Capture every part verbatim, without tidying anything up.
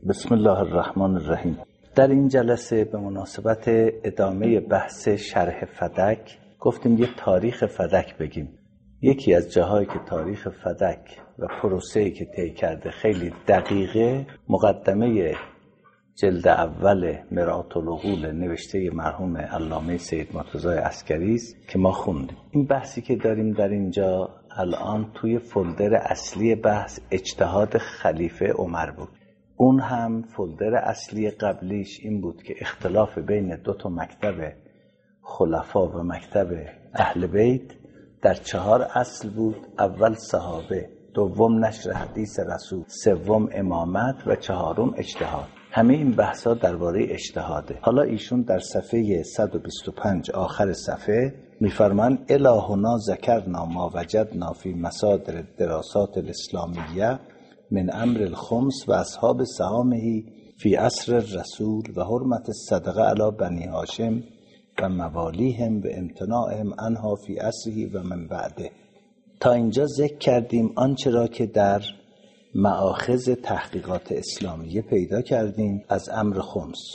بسم الله الرحمن الرحیم. در این جلسه به مناسبت ادامه بحث شرح فدک گفتیم یه تاریخ فدک بگیم. یکی از جاهایی که تاریخ فدک و پروسه‌ای که طی کرده خیلی دقیقه، مقدمه جلد اول مرآة العقول نوشته مرحوم علامه سید مرتضی عسکری است که ما خوندیم. این بحثی که داریم در اینجا الان توی فولدر اصلی بحث اجتهاد خلیفه عمر بود. اون هم فولدر اصلی قبلیش این بود که اختلاف بین دو تا مکتب خلفا و مکتب اهل بیت در چهار اصل بود: اول صحابه، دوم نشر حدیث رسول، سوم امامت و چهارم اجتهاد. همه این بحثا درباره اجتهاده. حالا ایشون در صفحه صد و بیست و پنج آخر صفحه میفرمان الهنا ذکرنا ما وجدنا فی مصادر دراسات الاسلامیه من امر الخمس و اصحاب سهامه فی عصر الرسول و حرمت الصدقه علی بنی هاشم و موالیهم و امتناعهم عنها فی عصره و من بعده. تا اینجا ذکر کردیم آنچه را که در مآخذ تحقیقات اسلامیه پیدا کردیم از امر خمس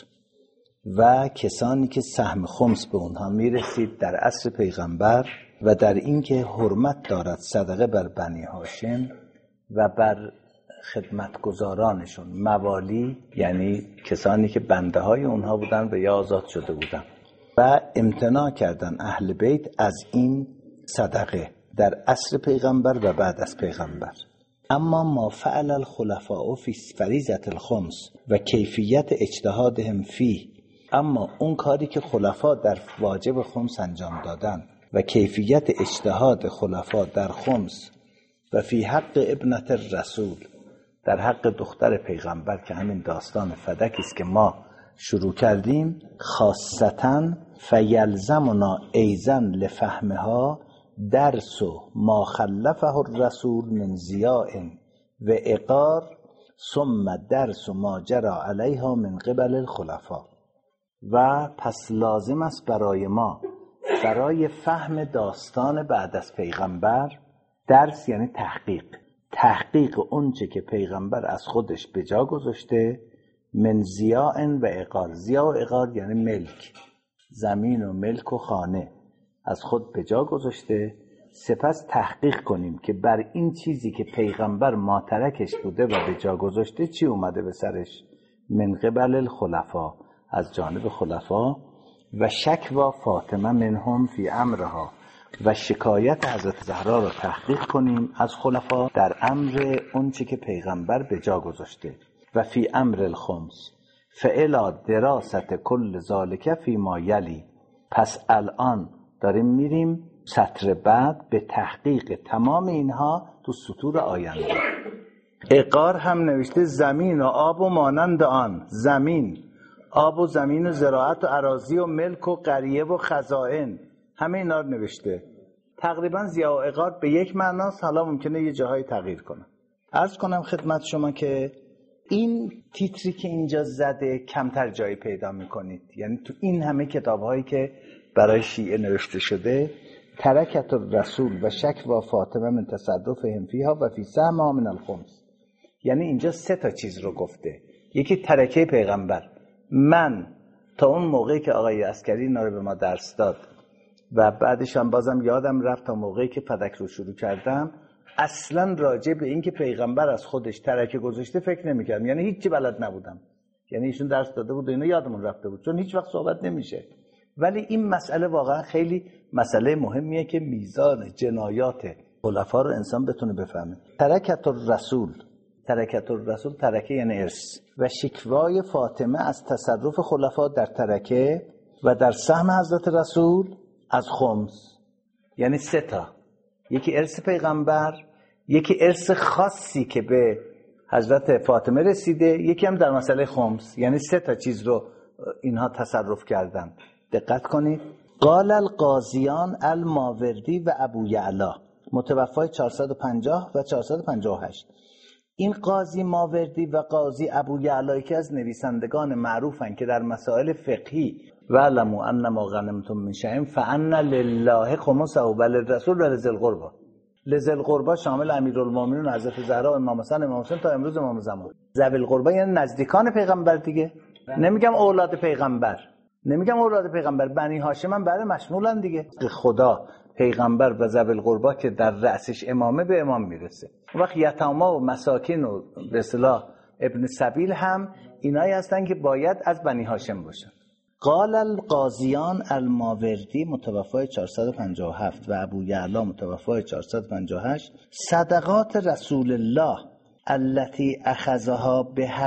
و کسانی که سهم خمس به اونها میرسید در عصر پیغمبر و در اینکه حرمت دارد صدقه بر بنی هاشم و بر خدمتگزارانشون. موالی یعنی کسانی که بنده های اونها بودن و یا آزاد شده بودن، و امتناع کردن اهل بیت از این صدقه در عصر پیغمبر و بعد از پیغمبر. اما ما فعل الخلفاء فی فریضة الخمس و کیفیت اجتهادهم فی، اما اون کاری که خلفا در واجب خمس انجام دادن و کیفیت اجتهاد خلفا در خمس و فی حق ابنة الرسول، در حق دختر پیغمبر که همین داستان فدک است که ما شروع کردیم، خاصتاً فیلزمنا ایضا لفهمها درس ما خلفه الرسول من ضیاء و عقار ثم درس ما جرى علیها من قبل الخلفاء. و پس لازم است برای ما برای فهم داستان بعد از پیغمبر، درس یعنی تحقیق، تحقیق اونچه که پیغمبر از خودش به جا گذاشته من ضیاء و عقار. ضیاء و عقار یعنی ملک، زمین و ملک و خانه از خود به جا گذاشته. سپس تحقیق کنیم که بر این چیزی که پیغمبر ماترکش بوده و به جا گذاشته چی اومده به سرش. من قبل الخلفا، از جانب خلفا، و شکوا فاطمه منهم فی امرها، و شکایت حضرت زهرا را تحقیق کنیم از خلفا در امر اون چی که پیغمبر به جا گذاشته. و فی امر الخمس فعلا دراست کل ذالک فی ما یلی. پس الان داریم میریم سطر بعد به تحقیق تمام اینها تو سطور آینده. عقار هم نوشته زمین و آب و مانند آن. زمین، آب و زمین و زراعت و اراضی و ملک و قریه و خزائن، همه اینا رو نوشته. تقریبا ضیاء و عقار به یک معناست، حالا ممکنه یه جاهای تغییر کنه. عرض کنم خدمت شما که این تیتری که اینجا زده کمتر جایی پیدا میکنید. یعنی تو این همه کتاب‌هایی که برای شیعه نوشته شده، ترکت الرسول و شکوا فاطمه من تصرفهم فیها و فی سهمها من الخمس، یعنی اینجا سه تا چیز رو گفته. یکی ترکه پیغمبر. من تا اون موقعی که آقای عسکری اینا رو به ما درس داد و بعدش هم بازم یادم رفت تا موقعی که فدک رو شروع کردم، اصلا راجع به این که پیغمبر از خودش ترکه گذاشته فکر نمی‌کردم. یعنی هیچی بلد نبودم. یعنی ایشون درس داده بود و اینا یادمون رفته بود، چون هیچ وقت صحبت نمیشه. ولی این مسئله واقعا خیلی مسئله مهمیه که میزان جنایات خلفا رو انسان بتونه بفهمه. ترکت الرسول، ترکت الرسول ترکه یعنی ارث، و شکوای فاطمه از تصرف خلفا در ترکه و در سهم حضرت رسول از خمس، یعنی سه تا. یکی ارث پیغمبر، یکی ارث خاصی که به حضرت فاطمه رسیده، یکی هم در مسئله خمس. یعنی سه تا چیز رو اینها تصرف کردن. دقت کنید. قال القاضیان الماوردی و ابو یعلا، متوفای چهارصد و پنجاه و چهارصد و پنجاه و هشت. این قاضی ماوردی و قاضی ابو یعلا که از نویسندگان معروفن که در مسائل فقهی و علموا انما غنمتم من شیء فان لله خمسه وللرسول ولذی القربی، لذل قربا شامل امیرالمومنین حضرت زهرا، امام حسن، امام حسین تا امروز امام زمان. ذوی قربا یعنی نزدیکان پیغمبر دیگه. نمیگم اولاد پیغمبر، نمیگم اولاد پیغمبر، بنی هاشم هم بله مشمولن دیگه. خدا پیغمبر و ذوی قربا که در رأسش امامه به امام میرسه. اون وقت یتاما و مساکین و به اصطلاح ابن سبیل هم اینایی هستن که باید از بنی هاشم باشن. قال القاضیان الماوردی متوفای چهارصد و پنجاه و هفت و ابو یعلا متوفای چهارصد و پنجاه و هشت صدقات رسول الله التي اخذها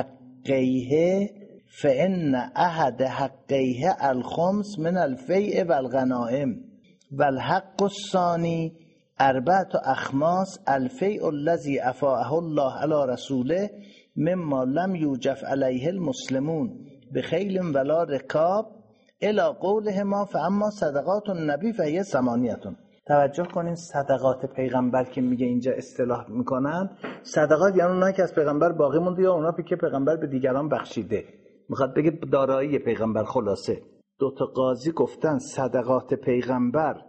بحقیه فان احد حقیه الخمس من الفیء والغنائم والحق الثانی اربعة اخماس الفیء الذي افاءه الله على رسوله مما لم یوجف علیه المسلمون بخیل ولا رکاب الى قولهما فاما صدقات النبی فهی ثمانیتون. توجه کنین صدقات پیغمبر که میگه اینجا اصطلاح میکنن، صدقات یعنی اونایی که از پیغمبر باقی مونده یا اونا که پیغمبر به دیگران بخشیده. میخواد بگه دارایی پیغمبر. خلاصه دو تا قاضی گفتن صدقات پیغمبر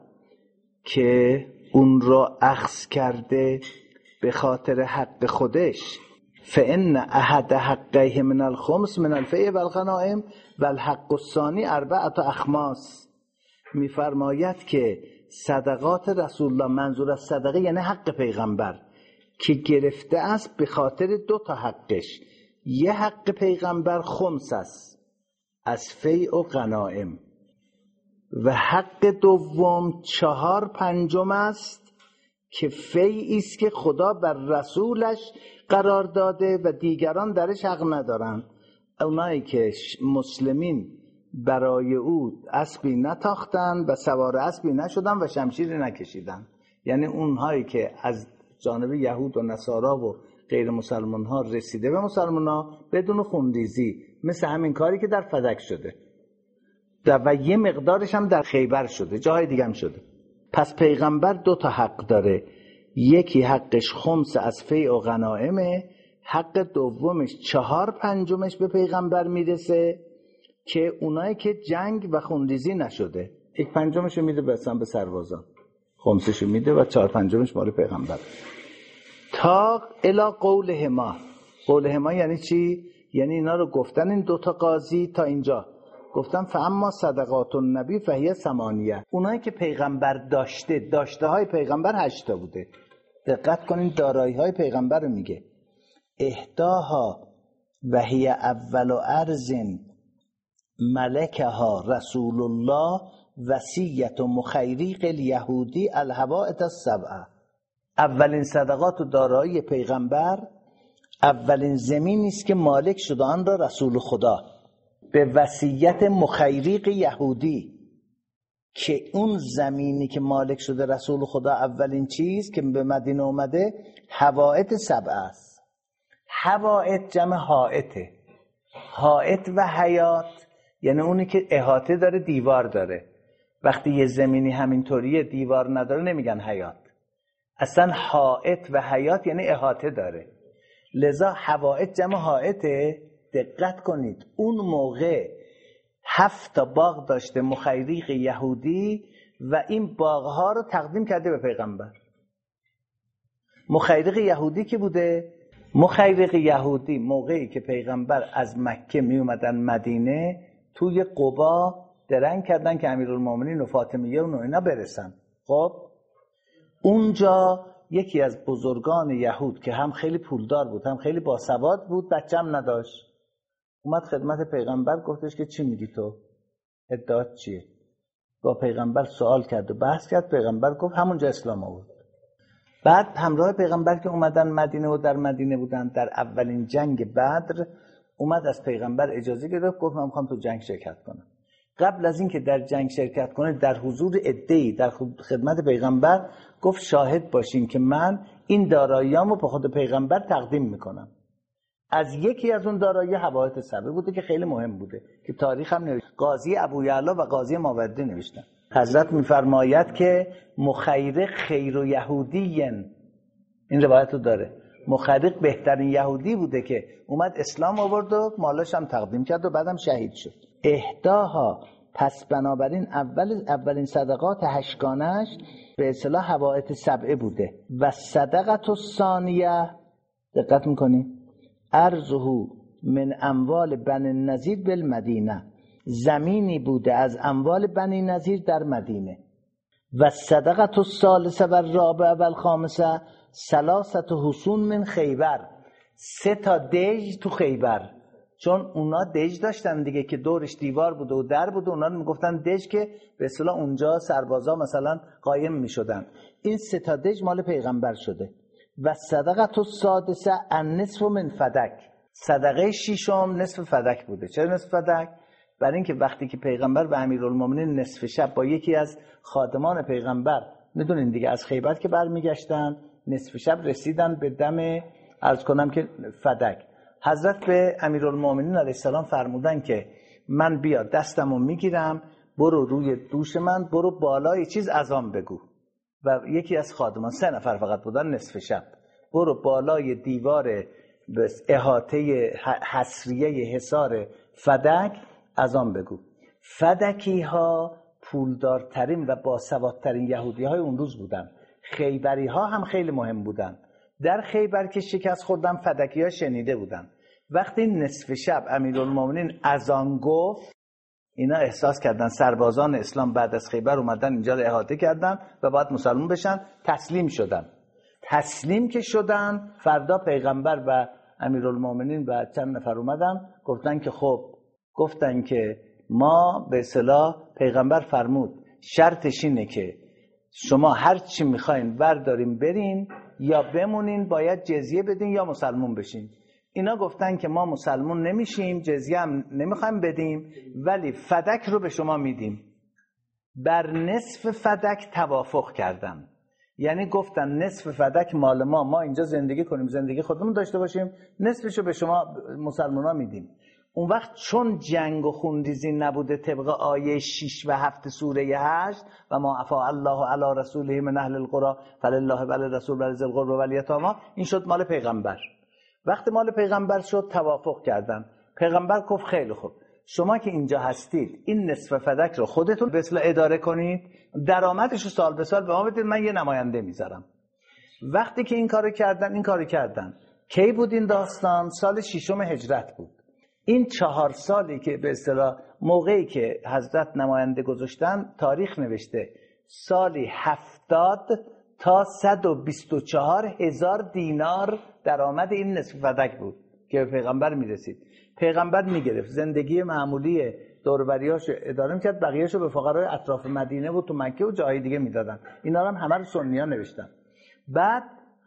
که اون را اخذ کرده به خاطر حق خودش، فإن أحد حقیه من الخمس من الفیء والغنائم والحق الثانی اربعة اخماس. میفرماید که صدقات رسول الله، منظور از صدقه یعنی حق پیغمبر که گرفته است به خاطر دو تا حقش. یه حق پیغمبر خمس است از فیء و غنائم و حق دوم چهار پنجم است که فیعی است که خدا بر رسولش قرار داده و دیگران درش حق ندارن. اونایی که مسلمین برای او اسبی نتاختن و سوار اسبی نشدن و شمشیری نکشیدن، یعنی اونهایی که از جانب یهود و نصارا و غیر مسلمان ها رسیده به مسلمان ها بدون خونریزی، مثل همین کاری که در فدک شده و یه مقدارش هم در خیبر شده، جاهای دیگه هم شده. پس پیغمبر دو تا حق داره، یکی حقش خمس از فیء و غنائمه، حق دومش چهار پنجمش به پیغمبر میرسه که اونایی که جنگ و خونریزی نشده، یک پنجمشو میده به سربازان، خمسشو میده و چهار پنجمش مال پیغمبر. تا الی قولهما. قولهما یعنی چی؟ یعنی اینا رو گفتن این دوتا قاضی تا اینجا گفتن فاما صدقات النبی فهی ثمانیه. اونایی که پیغمبر داشته، داشته های پیغمبر هشتا بوده. دقت کنین دارایی های پیغمبر رو میگه. اهداها و هی اول ارض ملکها رسول الله وصیت مخیریق الیهودی الحوائط السبعه. اولین صدقات و دارایی پیغمبر اولین زمینی است که مالک شده آن را رسول خدا به وصیت مخیریق یهودی، که اون زمینی که مالک شده رسول خدا اولین چیز که به مدینه اومده حوائط سبعه است. حوائط جمع حائطه. حائط و حیات یعنی اونی که احاطه داره، دیوار داره. وقتی یه زمینی همینطوریه دیوار نداره نمیگن حیات. اصلا حائط و حیات یعنی احاطه داره. لذا حوائط جمع حائطه. دقت کنید اون موقع هفت تا باغ داشته مخیریق یهودی و این باغها رو تقدیم کرده به پیغمبر. مخیریق یهودی که بوده، مخیریق یهودی موقعی که پیغمبر از مکه می اومدن مدینه، توی قبا درنگ کردن که امیرالمومنین و فاطمیه و اینا برسن. خب اونجا یکی از بزرگان یهود که هم خیلی پولدار بود هم خیلی باسواد بود، بچه‌م نداشت، اومد خدمت پیغمبر گفتش که چی میگی تو؟ ادعات چیه؟ با پیغمبر سوال کرد و بحث کرد. پیغمبر گفت همونجا اسلام آورد. بعد همراه پیغمبر که اومدن مدینه و در مدینه بودن در اولین جنگ بدر، اومد از پیغمبر اجازه گرفت، گفت من میخوام تو جنگ شرکت کنم. قبل از اینکه در جنگ شرکت کنه در حضور عده‌ای در خدمت پیغمبر گفت شاهد باشین که من این داراییامو به خود پیغمبر تقدیم میکنم. از یکی از اون دارایی حوائط سبعه بوده که خیلی مهم بوده که تاریخ هم نوشته. قاضی ابو یعلا و قاضی ماوردی نوشتن. حضرت میفرماید که مخیرق خیر و یهودیین، این روایت رو داره، مخیرق بهترین یهودی بوده که اومد اسلام آورد و مالاش هم تقدیم کرد و بعدم شهید شد. اهداها پس بنابراین اول اولین صدقات هشتگانش به اصطلاح حوائط سبعه بوده. و صدقت الثانیه، دقت میکنی، ارزه من اموال بنی النضیر بالمدینه، زمینی بوده از اموال بنی نضیر در مدینه. و صدقت الثالثه و الرابعه و الخامسه ثلاثه حصون من خیبر، سه تا دژ تو خیبر، چون اونا دژ داشتن دیگه که دورش دیوار بوده و در بوده، اونا میگفتن دژ که به اصطلاح اونجا سربازا مثلا قایم میشدن. این سه تا دژ مال پیغمبر شده. و صدقت السادسه النصف من فدک، صدقه ششم نصف فدک بوده. چرا نصف فدک؟ برای اینکه وقتی که پیغمبر به امیرالمومنین نصف شب با یکی از خادمان پیغمبر، میدونین دیگه، از خیبر که برمیگشتن نصف شب رسیدن به دم عرض کنم که فدک، حضرت به امیرالمومنین علیه السلام فرمودن که من بیا دستمو میگیرم، برو روی دوش من، برو بالای چیز اذان بگو. و یکی از خادمان، سه نفر فقط بودن نصف شب، برو بالای دیوار احاطه حصریه حصار فدک اذان بگو. فدکی ها پولدارترین و باسوادترین یهودی های اون روز بودن. خیبری ها هم خیلی مهم بودن. در خیبر که شکست خوردن فدکی ها شنیده بودن. وقتی نصف شب امیرالمومنین اذان گفت، اینا احساس کردن سربازان اسلام بعد از خیبر اومدن اینجا رو احاطه کردن و باید مسلمان بشن، تسلیم شدن. تسلیم که شدن، فردا پیغمبر و امیرالمومنین و چند نفر اومدن گفتن که خب، گفتن که ما به اصطلاح پیغمبر فرمود شرطش اینه که شما هر چی میخواین بردارین برین، یا بمونین باید جزیه بدین یا مسلمون بشین. اینا گفتن که ما مسلمون نمیشیم، جزیه هم نمیخوایم بدیم، ولی فدک رو به شما میدیم. بر نصف فدک توافق کردن، یعنی گفتن نصف فدک مال ما، ما اینجا زندگی کنیم، زندگی خودمون داشته باشیم، نصفشو به شما مسلمونا میدیم. اون وقت چون جنگ و خونریزی نبوده طبق آیه شش و هفت سوره هشت، و ما افاء الله علی رسوله من اهل القرى فلله وللرسول ولذی القربى والیتامی، این شد مال پیغمبر. وقتی مال پیغمبر شد توافق کردن. پیغمبر گفت خیلی خوب، شما که اینجا هستید این نصف فدک رو خودتون به اصطلاح اداره کنید، درآمدش رو سال به سال به ما بدید، من یه نماینده میذارم. وقتی که این کارو کردن این کارو کردن کی بود این داستان؟ سال ششم هجرت بود. این چهار سالی که به اصطلاح موقعی که حضرت نماینده گذاشتن تاریخ نوشته، سالی هفتاد تا صد و بیست و چهار هزار دینار درآمد این نصف فدک بود که به پیغمبر میرسید. پیغمبر میگرفت زندگی معمولی دوروبریاشو اداره میکرد، بقیهشو به فقرای اطراف مدینه و تو مکه و جاهای دیگه میدادن. اینا رو هم همه رو سنی‌ها نوشتن. بعد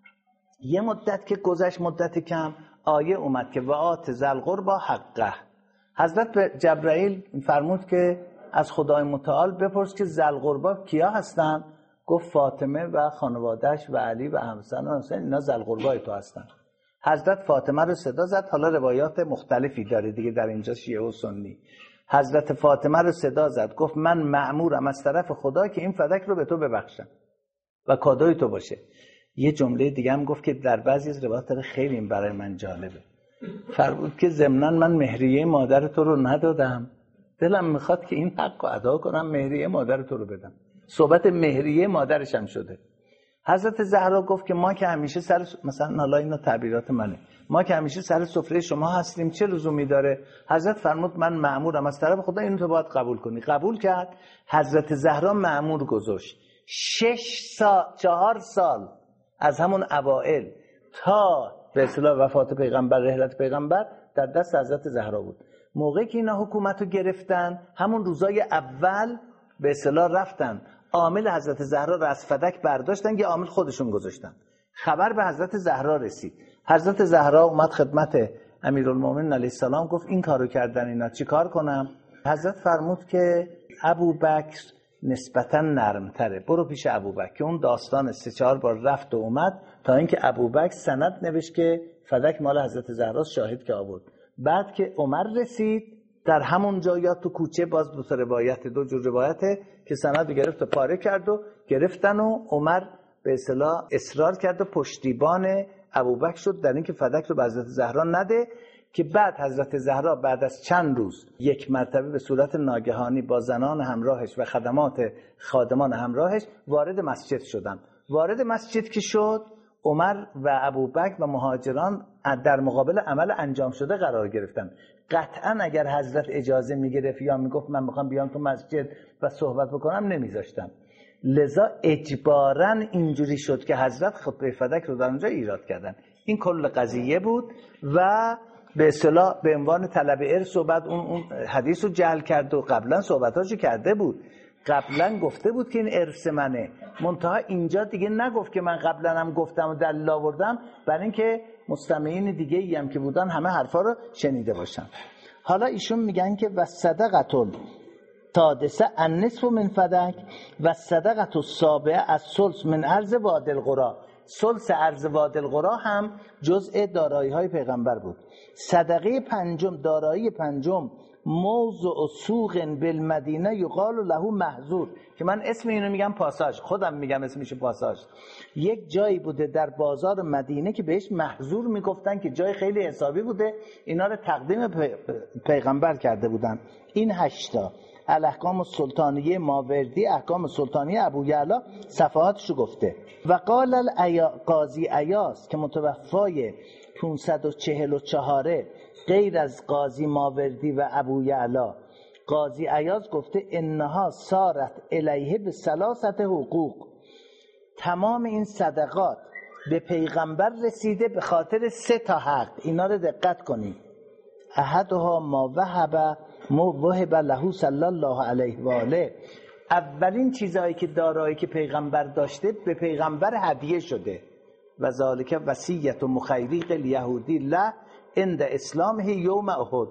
یه مدت که گذشت، مدت کم، آیه اومد که وآت ذی القربی حقه. حضرت به جبرائیل فرمود که از خدای متعال بپرس که ذی القربی کیا هستن؟ گفت فاطمه و خانواده‌اش و علی و حسن و حسین، اینا ذی القربی تو هستن. حضرت فاطمه رو صدا زد. حالا روایات مختلفی داره دیگه در اینجا، شیعه و سنی. حضرت فاطمه رو صدا زد، گفت من مأمورم از طرف خدا که این فدک رو به تو ببخشم و کادوی تو باشه. یه جمله دیگه هم گفت که در بعضی از روایات خیلی این برای من جالبه. فرمود که ضمناً من مهریه مادر تو رو ندادم، دلم میخواد که این حق رو ادا کنم، مهریه مادر تو رو بدم. صحبت مهریه مادرش هم شده. حضرت زهرا گفت که ما که همیشه سر، مثلا حالا اینا تعبیرات منه، ما که همیشه سر سفره شما هستیم، چه لزومی داره؟ حضرت فرمود من مأمورم از طرف خدا، اینو تو باید قبول کنی. قبول کرد. حضرت زهرا مأمور گذاشت. شش سال، چهار سال از همون اوائل تا به اصطلاح وفات پیغمبر، رحلت پیغمبر در دست حضرت زهرا بود. موقعی که اینا حکومت رو گرفتن، همون روزای اول به اصطلاح رفتن عامل حضرت زهرا رو از فدک برداشتن، که عامل خودشون گذاشتن. خبر به حضرت زهرا رسید. حضرت زهرا اومد خدمت امیرالمومنین علیه السلام، گفت این کارو کردن اینا، چی کار کنم؟ حضرت فرمود که ابوبکر نسبتا نرمتره، برو پیش ابوبکر. که اون داستان سه چهار بار رفت و اومد تا اینکه ابوبکر سند نوشت که فدک مال حضرت زهرا، شاهد که آورد. بعد که عمر رسید، در همون جا یا تو کوچه، باز دو تا روایت، دو جور روایته که سند گرفت و پاره کرد و گرفتن و عمر به اصطلاح اصرار کرد و پشتیبان ابوبکر شد در اینکه فدک رو به حضرت زهرا نده. که بعد حضرت زهرا بعد از چند روز یک مرتبه به صورت ناگهانی با زنان همراهش و خدمات خادمان همراهش وارد مسجد شدن. وارد مسجد که شد، عمر و ابوبکر و مهاجران در مقابل عمل انجام شده قرار گرفتن. قطعا اگر حضرت اجازه میگرفت یا میگفت من میخوام بیام تو مسجد و صحبت بکنم نمیذاشتن. لذا اجباراً اینجوری شد که حضرت خطبه فدک رو در اونجا ایراد کردن. این کل قضیه بود و به اصطلاح به عنوان طلب ارث و بعد اون, اون حدیث رو جعل کرد و قبلا صحبتاشو کرده بود. قبلا گفته بود که این ارث منه، منتها اینجا دیگه نگفت که من قبلا هم گفتم و دلیل آوردم، برای اینکه مستمعین دیگه ای هم که بودن همه حرفا رو شنیده باشن. حالا ایشون میگن که و صدقتون تادسه النصف من فدک و صدقت السابعه از ثلث من ارض وادی القری. ثلث ارض وادی القری هم جزء دارایی های پیغمبر بود. صدقه پنجم، دارایی پنجم، موضع سوق بالمدینه یقال له محظور، که من اسم اینو میگم پاساژ، خودم میگم اسمش پاساژ. یک جایی بوده در بازار مدینه که بهش محظور میگفتن که جای خیلی حسابی بوده، اینا رو تقدیم پیغمبر کرده بودن. این هشتا الاحکام السلطانیه ماوردی، احکام سلطانیه ابویعلا صفحاتشو گفته. و قال قاضی عیاض که متوفای پانصد و چهل و چهار غیر از قاضی ماوردی و ابویعلا، قاضی عیاض گفته انها صارت الیه به ثلاثه حقوق، تمام این صدقات به پیغمبر رسیده به خاطر سه تا حق. اینا رو دقت کنید. احدها ما وهب موهب له صلی الله علیه و آله، اولین چیزایی که دارایی که پیغمبر داشته به پیغمبر هدیه شده. و ذالک وصیت مخیریق الیهودی له عند اسلامه یوم احد.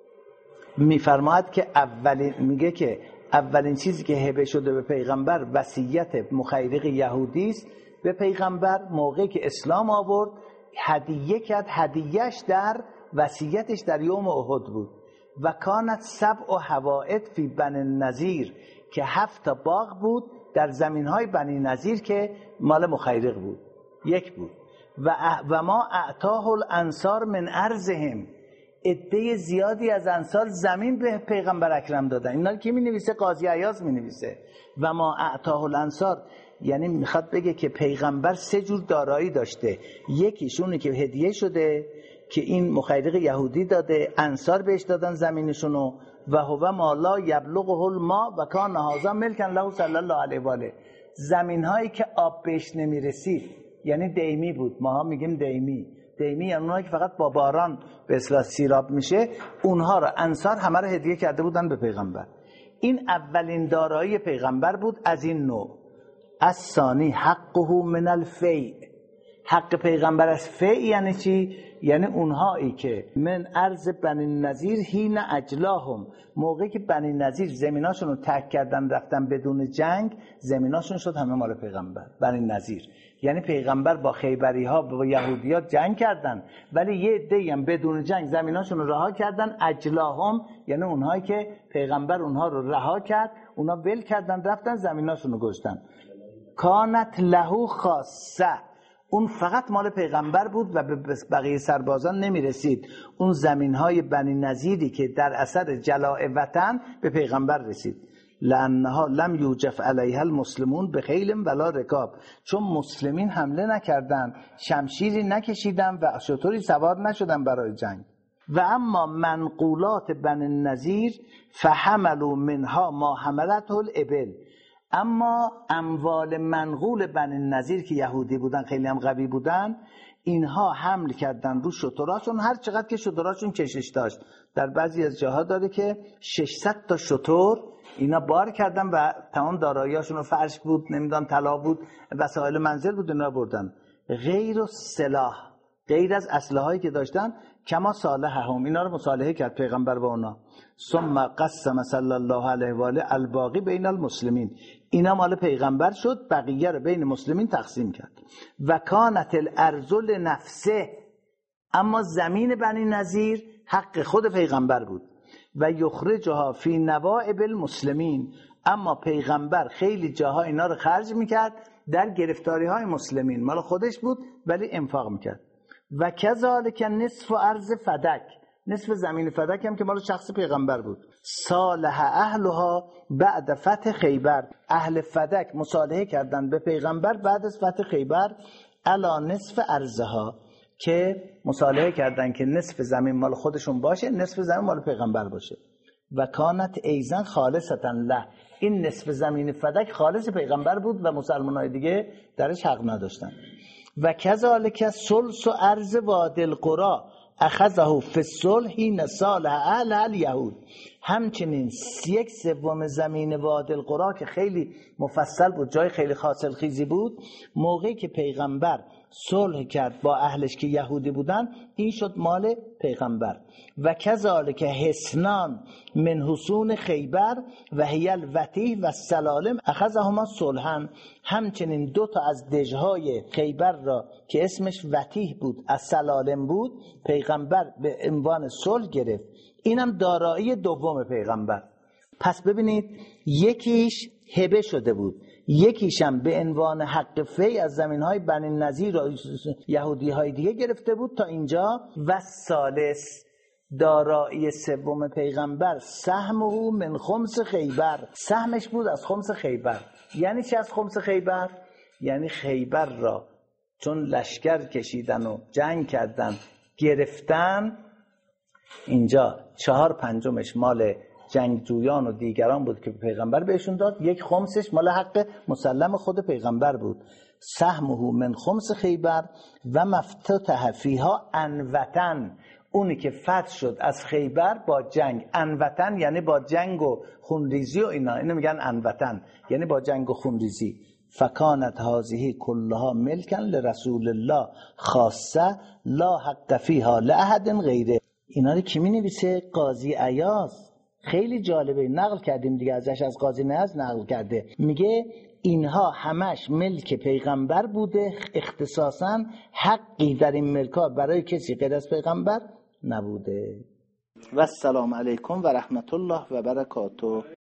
میفرماید که اولین، میگه که اولین چیزی که هبه شده به پیغمبر وصیت مخیریق یهودی است به پیغمبر موقعی که اسلام آورد، هدیه کرد. هدیهش در وصیتش در یوم احد بود. و کانت سبع و حوائط فی بنی النضیر، که هفت باغ بود در زمینهای بنی نضیر که مال مخیرق بود، یک بود. و و ما اعطاه الانصار من ارضهم، عده زیادی از انصار زمین به پیغمبر اکرم دادن. اینا کی می نویسه؟ قاضی عیاض می نویسه. و ما اعطاه الانصار، یعنی میخواد بگه که پیغمبر سه جور دارایی داشته. یکیشونه که هدیه شده که این مخیرق یهودی داده، انصار بهش دادن زمینشونو. و هو ما لا یبلغه الماء و کان هذا ملکا له صلی الله علیه و آله، زمین هایی که آب بهش نمیرسید، یعنی دیمی بود. ماها میگیم دیمی. دیمی یعنی اونهایی که فقط با باران به اصطلاح سیراب میشه، اونها رو انصار همه رو هدیه کرده بودن به پیغمبر. این اولین دارایی پیغمبر بود از این نوع. از ثانی حقه من الفیء، حق پیغمبر از فیء یعنی چی؟ یعنی اونهایی که من ارض بنی نضیر حین اجلاهم، موقعی که بنی نضیر زمیناشون رو ترک کردن رفتن بدون جنگ، زمیناشون شد همه مال پیغمبر. بنی نضیر یعنی پیغمبر با خیبری ها با یهودی ها جنگ کردن، ولی یه عده‌ای هم بدون جنگ زمیناشون رو رها کردن. اجلاهم یعنی اونهایی که پیغمبر اونها رو رها کرد، اونها ول کردن رفتن زمیناشون رو گشتن. کانت له خاصه، اون فقط مال پیغمبر بود و به بقیه سربازان نمی رسید. اون زمین های بنی نضیری که در اثر جلاء وطن به پیغمبر رسید. لانها لم یوجف علیها المسلمون بخیل ولا رکاب، چون مسلمین حمله نکردند، شمشیری نکشیدن و شتری سوار نشدن برای جنگ. و اما منقولات بنی نضیر فحملوا منها ما حملته الابل، اما اموال منقول بنی نضیر که یهودی بودن، خیلی هم قوی بودن، اینها حمل کردن رو شتراشون هر چقدر که شتراشون کشش داشت. در بعضی از جاها داره که ششصد تا شتر اینا بار کردن و تمام داراییاشون رو، فرش بود، نمیدونم طلا بود، وسایل منزل بود، اینا بردن. غیر السلاح، غیر از اسلحه‌ای که داشتن، کما صالحهم، اینا رو مصالحه کرد پیغمبر با اونا. ثم قسم صلی الله علیه و آله الباقی بین المسلمین، اینا مال پیغمبر شد، بقیه رو بین مسلمین تقسیم کرد. و کانت الارض لنفسه، اما زمین بنی نضیر حق خود پیغمبر بود. و یخرجها فی نوائب المسلمین، اما پیغمبر خیلی جاها اینا رو خرج میکرد در گرفتاری های مسلمین، مال خودش بود ولی انفاق میکرد. و کذالک نصف ارض فدک، نصف زمین فدک هم که مال شخص پیغمبر بود. صالح اهلها بعد فتح خیبر، اهل فدک مصالحه کردند به پیغمبر بعد از فتح خیبر، الا نصف ارضها، که مصالحه کردن که نصف زمین مال خودشون باشه، نصف زمین مال پیغمبر باشه. و کانت ایزن خالصتا له، این نصف زمین فدک خالص پیغمبر بود و مسلمانای دیگه درش حق نداشتن. و کذالک ثلث ارض وادی القری اخذه فی الصلح حین صالح اهل الیهود، همچنین یک سوم زمین وادی القری که خیلی مفصل بود، جای خیلی حاصل خیزی بود، موقعی که پیغمبر صلح کرد با اهلش که یهودی بودن، این شد مال پیغمبر. و کذالک حصنان من حصون خیبر و هی الوتیح و السلالم اخذهما صلحا، همچنین دو تا از دژهای خیبر را که اسمش وتیح بود، از سلالم بود، پیغمبر به عنوان صلح گرفت. اینم دارایی دوم پیغمبر. پس ببینید یکیش هبه شده بود، یکیشم به عنوان حق فی از زمینهای بنی نظیر و یهودی های دیگه گرفته بود تا اینجا. و ثالث دارایی سوم پیغمبر سهمه من خمس خیبر، سهمش بود از خمس خیبر. یعنی چه از خمس خیبر؟ یعنی خیبر را چون لشکر کشیدن و جنگ کردن گرفتن، اینجا چهار پنجمش مال جنگجویان و دیگران بود که پیغمبر بهشون داد، یک خمسش مال حق مسلم خود پیغمبر بود. سهمه من خمس خیبر و مفتتح فیها انوتن، اونی که فتح شد از خیبر با جنگ، انوتن یعنی با جنگ و خونریزی و اینا، اینو میگن انوتن یعنی با جنگ و خونریزی. فکانت هذه کلها ملکا لرسول الله خاصه لا حق فیها لاحد غیره. اینا رو کی مینویسه؟ قاضی عیاض. خیلی جالبه، نقل کردیم دیگه ازش، از قاضی عیاض نقل کرده، میگه اینها همش ملک پیغمبر بوده، اختصاصا حقی در این ملکا برای کسی غیر از پیغمبر نبوده. و السلام علیکم و رحمت الله و برکاته.